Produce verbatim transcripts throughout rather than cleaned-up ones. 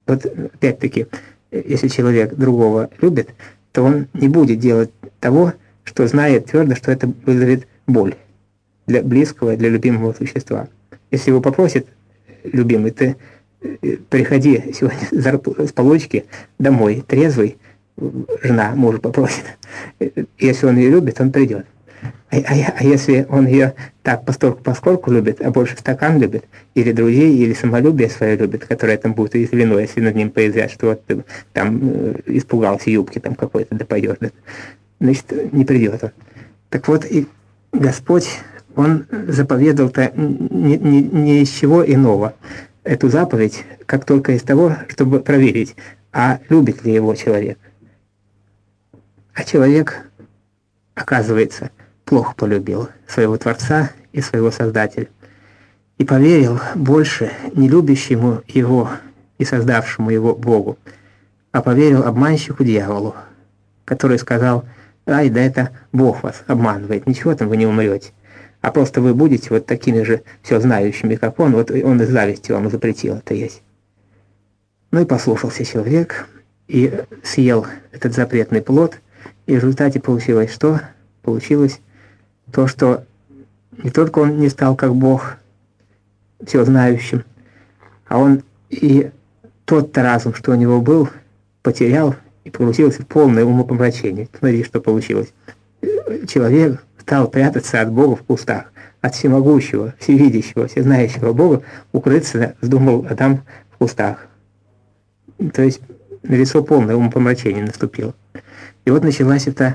Вот опять-таки, если человек другого любит, то он не будет делать того, что знает твердо, что это вызовет боль для близкого, для любимого существа. Если его попросит любимый, ты приходи сегодня с получки домой трезвый, жена мужа попросит. Если он ее любит, он придет. А, а, а если он ее так постольку поскольку любит, а больше стакан любит, или друзей, или самолюбие свое любит, которое там будет уязвлено, если над ним появится, что вот ты там испугался юбки там какой-то, да пойдешь, да, значит, не придет он. Так вот, и Господь, Он заповедал-то не, не, не из чего иного эту заповедь, как только из того, чтобы проверить, а любит ли его человек. А человек, оказывается, плохо полюбил своего Творца и своего Создателя. И поверил больше не любящему его и создавшему его Богу, а поверил обманщику дьяволу, который сказал: «Ай, да это Бог вас обманывает, ничего там вы не умрете, а просто вы будете вот такими же все знающими, как он, вот он из зависти вам запретил это есть». Ну и послушался человек, и съел этот запретный плод, и в результате получилось что? Получилось то, что не только он не стал как Бог, все знающим, а он и тот-то разум, что у него был, потерял и погрузился в полное умопомрачение. Смотри, что получилось. Человек стал прятаться от Бога в кустах, от всемогущего, всевидящего, всезнающего Бога укрыться вздумал Адам в кустах. То есть налицо полное умопомрачение наступило. И вот началась эта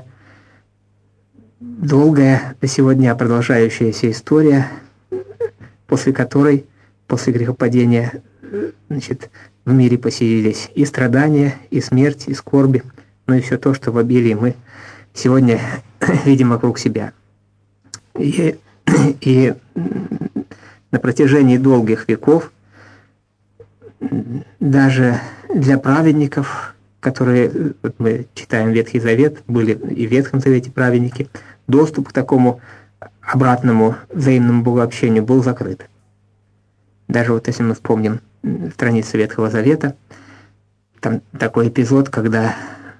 долгая до сего дня продолжающаяся история, после которой, после грехопадения, значит, в мире поселились и страдания, и смерть, и скорби, ну и все то, что в обилии мы сегодня видим вокруг себя. И, и на протяжении долгих веков даже для праведников, которые, вот мы читаем Ветхий Завет, были и в Ветхом Завете праведники, доступ к такому обратному взаимному богообщению был закрыт. Даже вот если мы вспомним страницы Ветхого Завета, там такой эпизод, когда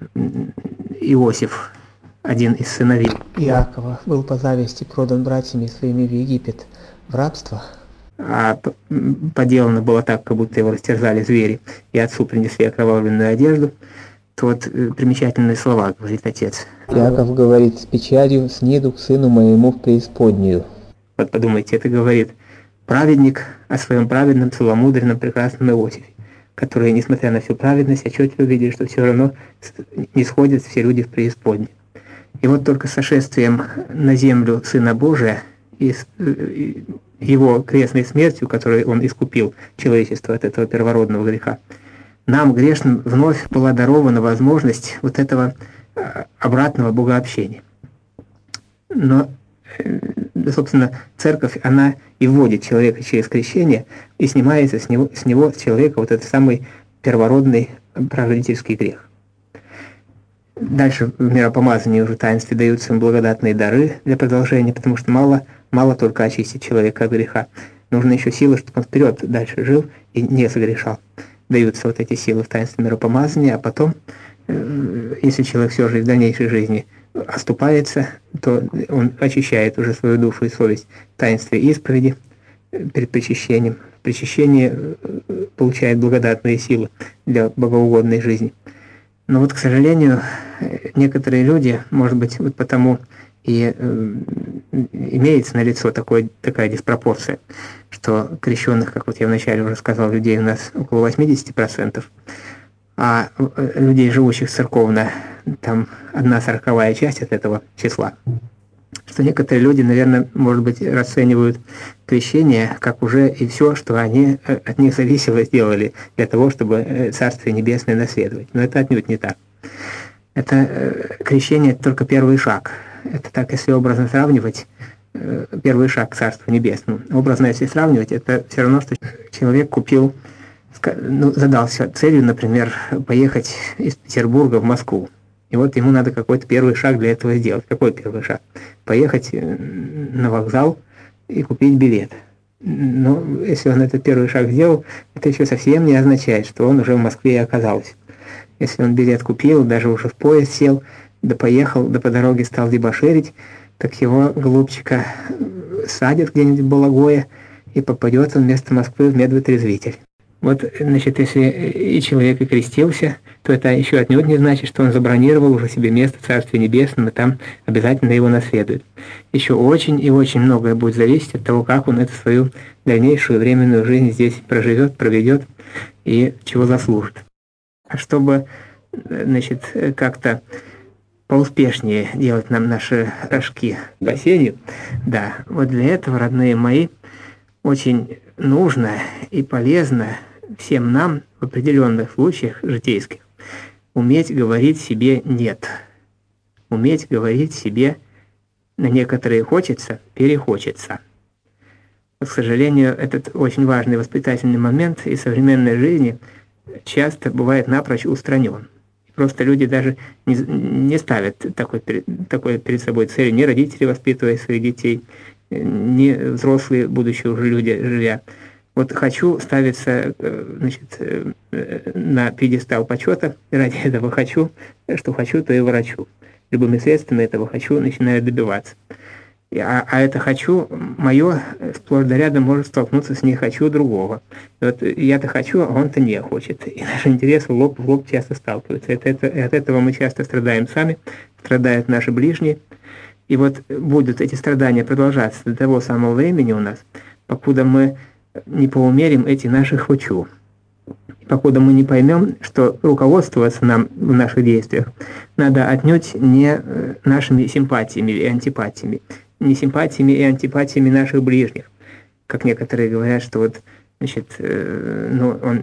Иосиф, один из сыновей Иакова, был по зависти продан братьями своими в Египет в рабство, а поделано было так, как будто его растерзали звери, и отцу принесли окровавленную одежду, то вот примечательные слова говорит отец. Иаков говорит: «С печалью снеду к сыну моему в преисподнюю». Вот подумайте, это говорит праведник о своем праведном, целомудренном, прекрасном Иосифе, который, несмотря на всю праведность, отчетливо видит, что все равно не сходят все люди в преисподнюю. И вот только сошествием на землю Сына Божия и его крестной смертью, которой он искупил человечество от этого первородного греха, нам, грешным, вновь была дарована возможность вот этого обратного богообщения. Но, собственно, церковь, она и вводит человека через крещение, и снимается с него, с него, с человека, вот этот самый первородный прародительский грех. Дальше в миропомазании уже таинстве даются им благодатные дары для продолжения, потому что мало, мало только очистить человека от греха. Нужно еще силы, чтобы он вперед дальше жил и не согрешал. Даются вот эти силы в таинстве миропомазания, а потом, если человек все же в дальнейшей жизни оступается, то он очищает уже свою душу и совесть в таинстве исповеди перед причащением. В причащении получает благодатные силы для богоугодной жизни. Но вот, к сожалению, некоторые люди, может быть, вот потому и э, имеется налицо такой, такая диспропорция, что крещенных, как вот я вначале уже сказал, людей у нас около восемьдесят процентов, а людей, живущих церковно, там одна сороковая часть от этого числа. Что некоторые люди, наверное, может быть, расценивают крещение как уже и все, что они от них зависело, сделали для того, чтобы Царствие Небесное наследовать. Но это отнюдь не так. Это крещение – это только первый шаг. Это так, если образно сравнивать, первый шаг к Царству Небесному. Образно, если сравнивать, это все равно, что человек купил, ну, задался целью, например, поехать из Петербурга в Москву. И вот ему надо какой-то первый шаг для этого сделать. Какой первый шаг? Поехать на вокзал и купить билет. Но если он этот первый шаг сделал, это еще совсем не означает, что он уже в Москве и оказался. Если он билет купил, даже уже в поезд сел, да поехал, да по дороге стал дебоширить, так его, голубчика, садят где-нибудь в Балагое, и попадет он вместо Москвы в медвотрезвитель. Вот, значит, если и человек и крестился, то это еще отнюдь не значит, что он забронировал уже себе место в Царстве Небесном, и там обязательно его наследует. Еще очень и очень многое будет зависеть от того, как он эту свою дальнейшую временную жизнь здесь проживет, проведет и чего заслужит. А чтобы, значит, как-то поуспешнее делать нам наши рожки к спасению, да, вот для этого, родные мои, очень нужно и полезно всем нам в определенных случаях житейских уметь говорить себе «нет». Уметь говорить себе на некоторые «хочется», «перехочется». К сожалению, этот очень важный воспитательный момент из современной жизни часто бывает напрочь устранен. Просто люди даже не, не ставят такой, такой перед собой цели, ни родители, воспитывая своих детей, ни взрослые, будущие уже люди, живя. Вот хочу ставиться, значит, на пьедестал почета, ради этого хочу, что хочу, то и ворочу. Любыми средствами этого хочу начинаю добиваться. А, а это хочу мое сплошь да рядом может столкнуться с не хочу другого. И вот я-то хочу, а он-то не хочет. И наши интересы лоб в лоб часто сталкиваются. Это, это, и от этого мы часто страдаем сами, страдают наши ближние. И вот будут эти страдания продолжаться до того самого времени у нас, покуда мы не поумерим эти наши «хочу». И покуда мы не поймем, что руководствоваться нам в наших действиях надо отнюдь не нашими симпатиями и антипатиями, не симпатиями и антипатиями наших ближних. Как некоторые говорят, что вот, значит, ну, он,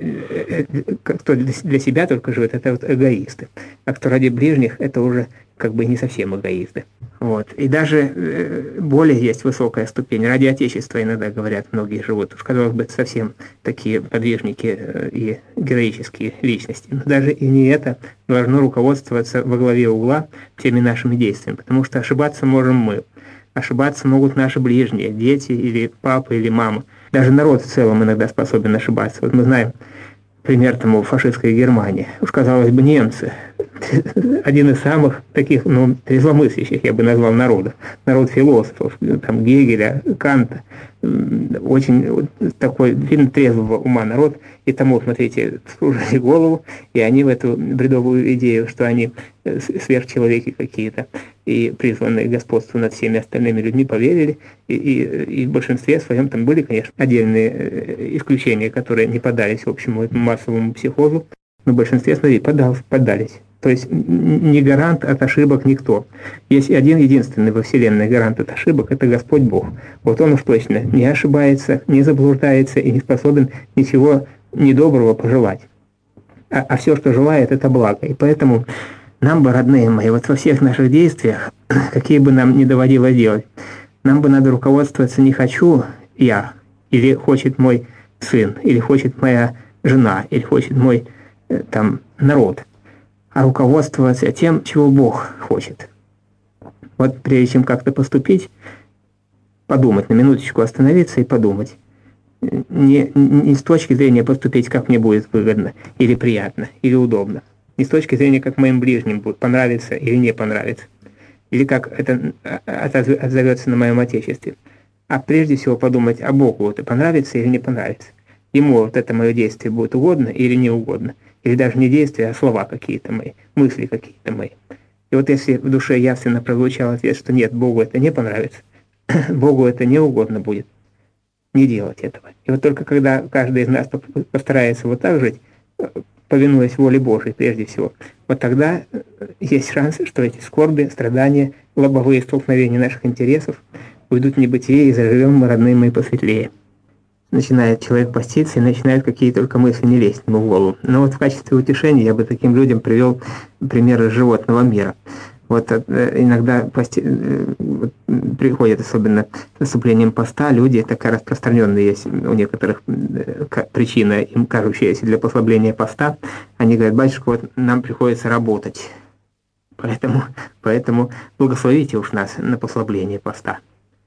кто для себя только живет, это вот эгоисты. А кто ради ближних, это уже как бы не совсем эгоисты. Вот. И даже более есть высокая ступень. Ради Отечества иногда говорят, многие живут. Уж, казалось бы, совсем такие подвижники и героические личности. Но даже и не это должно руководствоваться во главе угла всеми нашими действиями. Потому что ошибаться можем мы. Ошибаться могут наши ближние, дети или папа или мама. Даже народ в целом иногда способен ошибаться. Вот мы знаем пример тому фашистской Германии. Уж, казалось бы, немцы. Один из самых таких, ну, трезвомыслящих, я бы назвал, народов. Народ философов, там, Гегеля, Канта. Очень такой, видно, трезвого ума народ. И тому, смотрите, служили голову, и они в эту бредовую идею, что они сверхчеловеки какие-то, и призванные господству над всеми остальными людьми, поверили. И, и, и в большинстве своем там были, конечно, отдельные исключения, которые не поддались общему этому массовому психозу, но в большинстве, смотри, поддались. поддались. То есть не гарант от ошибок никто. Есть один единственный во Вселенной гарант от ошибок, это Господь Бог. Вот Он уж точно не ошибается, не заблуждается и не способен ничего недоброго пожелать. А, а все, что желает, это благо. И поэтому нам бы, родные мои, вот во всех наших действиях, какие бы нам ни доводилось делать, нам бы надо руководствоваться не «хочу я», или «хочет мой сын», или «хочет моя жена», или «хочет мой там народ», а руководствоваться тем, чего Бог хочет. Вот прежде чем как-то поступить, подумать, на минуточку остановиться и подумать. Не, не с точки зрения поступить, как мне будет выгодно, или приятно, или удобно. Не с точки зрения, как моим ближним будет понравиться или не понравиться. Или как это отзовется на моем Отечестве. А прежде всего подумать, а Богу это понравится или не понравится. Ему вот это мое действие будет угодно или не угодно. Или даже не действия, а слова какие-то мои, мысли какие-то мои. И вот если в душе явственно прозвучал ответ, что нет, Богу это не понравится, Богу это не угодно будет, не делать этого. И вот только когда каждый из нас постарается вот так жить, повинуясь воле Божией прежде всего, вот тогда есть шанс, что эти скорби, страдания, лобовые столкновения наших интересов уйдут в небытие, и заживем мы, родные мои, посветлее. Начинает человек поститься, и начинают какие только мысли не лезть ему в голову. Но вот в качестве утешения я бы таким людям привел примеры животного мира. Вот иногда пости... вот, приходят, особенно с наступлением поста, люди, такая распространенная есть у некоторых причина, им кажущаяся для послабления поста, они говорят: батюшка, вот нам приходится работать, поэтому, поэтому благословите уж нас на послабление поста.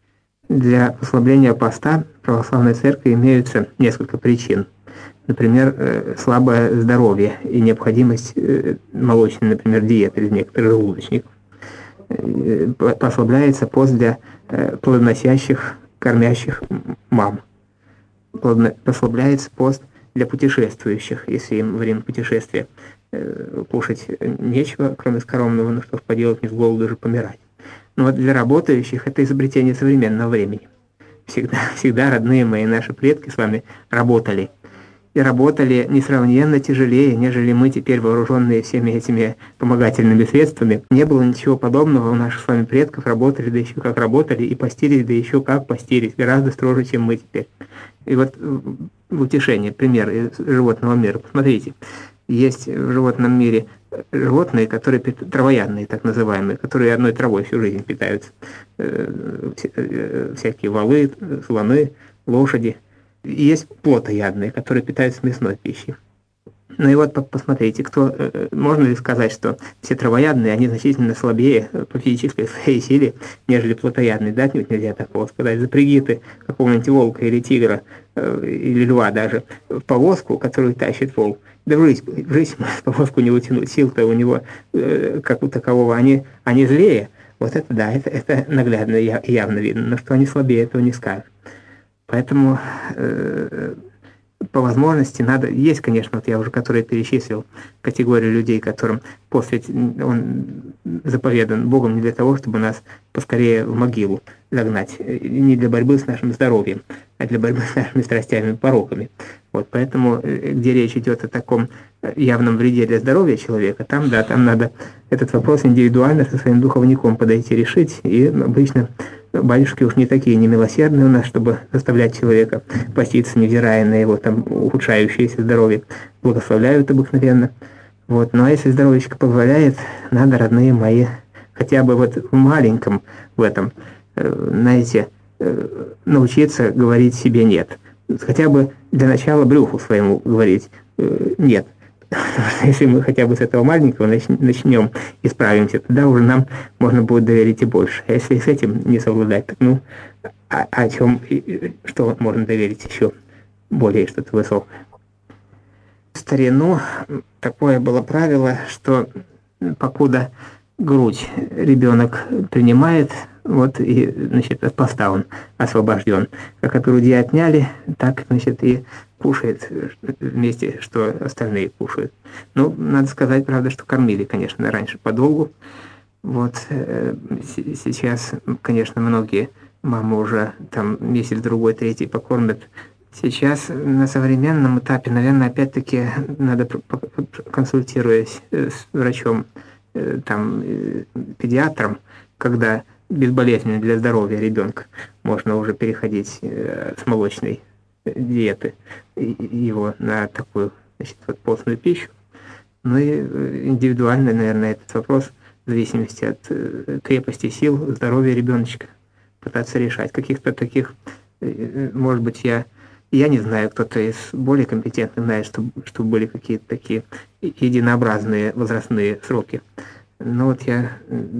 Для послабления поста в православной церкви имеются несколько причин. Например, слабое здоровье и необходимость молочной, например, диеты для некоторых желудочников. Послабляется пост для плодоносящих, кормящих мам. Послабляется пост для путешествующих, если им во время путешествия кушать нечего, кроме скоромного, но что поделать, не с голоду же помирать. Но вот для работающих это изобретение современного времени. Всегда, всегда родные мои, наши предки с вами работали. И работали несравненно тяжелее, нежели мы теперь, вооруженные всеми этими помогательными средствами. Не было ничего подобного, у наших с вами предков работали, да еще как работали, и постились, да еще как постились, гораздо строже, чем мы теперь. И вот в утешение, пример из животного мира. Посмотрите, есть в животном мире животные, которые травоядные, так называемые, которые одной травой всю жизнь питаются. Всякие валы, слоны, лошади. И есть плотоядные, которые питаются мясной пищей. Ну и вот посмотрите, кто, можно ли сказать, что все травоядные, они значительно слабее по физической своей силе, нежели плотоядные? Да, отнюдь нельзя такого сказать. Запряги ты какого-нибудь волка или тигра, или льва даже, в повозку, которую тащит вол. Да в жизнь, в жизнь повозку не утянуть, сил-то у него, как у такового, они, они злее. Вот это да, это, это наглядно и явно видно, но что они слабее, этого не скажешь. Поэтому э, по возможности надо, есть, конечно, вот я уже, который перечислил, категорию людей, которым после он заповедан Богом не для того, чтобы нас поскорее в могилу загнать, не для борьбы с нашим здоровьем, а для борьбы с нашими страстями и пороками. Вот поэтому, где речь идет о таком явном вреде для здоровья человека, там, да, там надо этот вопрос индивидуально со своим духовником подойти решить, и обычно батюшки уж не такие немилосердные у нас, чтобы заставлять человека поститься, невзирая на его там ухудшающееся здоровье. Благословляют обыкновенно. Вот. Ну а если здоровьечко позволяет, надо, родные мои, хотя бы вот в маленьком в этом, знаете, научиться говорить себе «нет». Хотя бы для начала брюху своему говорить «нет». Если мы хотя бы с этого маленького начнем и справимся, тогда уже нам можно будет доверить и больше. А если с этим не совладать, так ну, а, о чем, что можно доверить еще более что-то высокое? В старину такое было правило, что покуда грудь ребенок принимает, вот и, значит, от поста он освобожден. Как от груди отняли, так, значит, и кушает вместе, что остальные кушают. Ну, надо сказать, правда, что кормили, конечно, раньше подолгу. Вот э, сейчас, конечно, многие мамы уже там месяц, другой, третий покормят. Сейчас на современном этапе, наверное, опять-таки надо, консультируясь с врачом, э, там, э, педиатром, когда безболезненно для здоровья ребенка можно уже переходить э, с молочной диеты его на такую, значит, вот постную пищу. Ну и индивидуально, наверное, этот вопрос в зависимости от крепости сил, здоровья ребеночка пытаться решать. Каких-то таких, может быть, я я не знаю, кто-то из более компетентных знает, что, что были какие-то такие единообразные возрастные сроки. Но вот я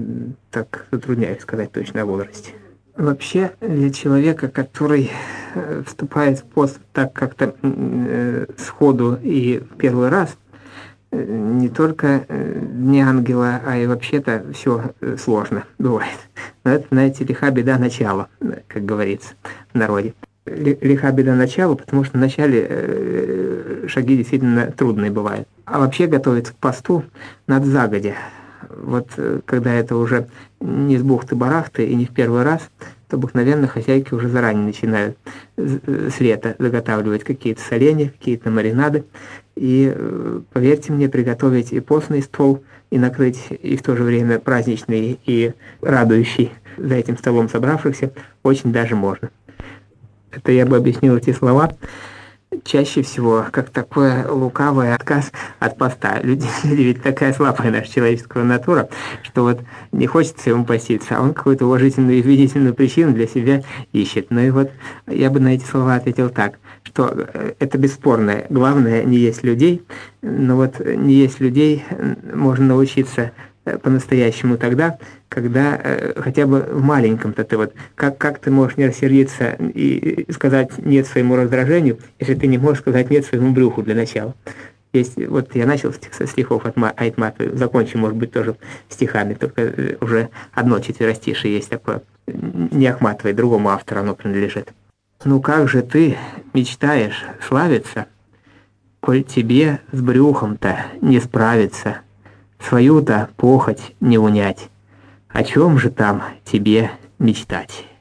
так затрудняюсь сказать точно о возрасте. Вообще, для человека, который вступает в пост так как-то э, сходу и в первый раз, э, не только э, Дни Ангела, а и вообще-то все сложно бывает. Но это, знаете, лиха беда начала, как говорится в народе. Лиха беда начала, потому что вначале э, шаги действительно трудные бывают. А вообще готовиться к посту надо загодя. Вот когда это уже не с бухты-барахты и не в первый раз, то обыкновенно хозяйки уже заранее начинают с лета заготавливать какие-то соленья, какие-то маринады. И, поверьте мне, приготовить и постный стол, и накрыть и в то же время праздничный и радующий за этим столом собравшихся очень даже можно. Это я бы объяснил эти слова чаще всего как такой лукавый отказ от поста. Люди, люди ведь такая слабая наша человеческая натура, что вот не хочется ему поститься, а он какую-то уважительную и убедительную причину для себя ищет. Ну и вот я бы на эти слова ответил так, что это бесспорно. Главное, не есть людей, но вот не есть людей можно научиться по-настоящему тогда, когда э, хотя бы в маленьком-то ты вот, как, как ты можешь не рассердиться и сказать нет своему раздражению, если ты не можешь сказать нет своему брюху для начала. Есть, вот я начал со стихов от Айтматовой, закончу, может быть, тоже стихами, только уже одно четверостишее есть такое, не Ахматовой, другому автору оно принадлежит. Ну как же ты мечтаешь славиться, коль тебе с брюхом-то не справиться, свою-то похоть не унять, о чем же там тебе мечтать?